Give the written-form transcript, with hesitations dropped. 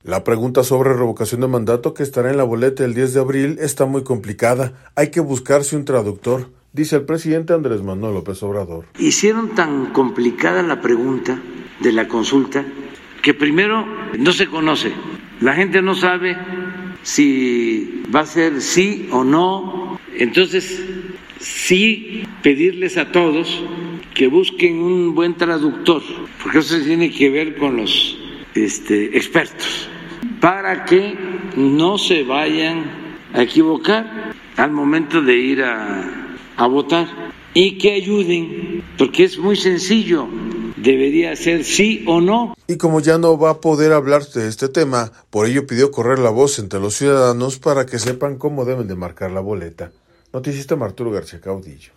La pregunta sobre revocación de mandato que estará en la boleta el 10 de abril está muy complicada. Hay que buscarse un traductor, dice el presidente Andrés Manuel López Obrador. Hicieron tan complicada la pregunta de la consulta que primero no se conoce. La gente no sabe si va a ser sí o no. Entonces, sí pedirles a todos que busquen un buen traductor, porque eso tiene que ver con los expertos, para que no se vayan a equivocar al momento de ir a votar y que ayuden, porque es muy sencillo, debería ser sí o no. Y como ya no va a poder hablar de este tema, por ello pidió correr la voz entre los ciudadanos para que sepan cómo deben de marcar la boleta. Noticista Arturo García Caudillo.